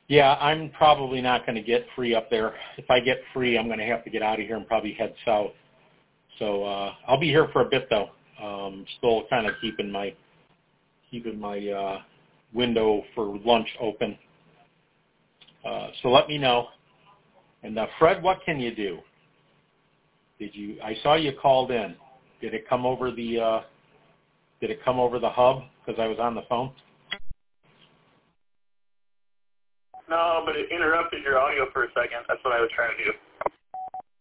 Yeah, I'm probably not going to get free up there. If I get free, I'm going to have to get out of here and probably head south. So I'll be here for a bit though. Still kind of keeping my window for lunch open. So let me know. And Fred, what can you do? I saw you called in. Did it come over the hub because I was on the phone? No, but it interrupted your audio for a second. That's what I was trying to do.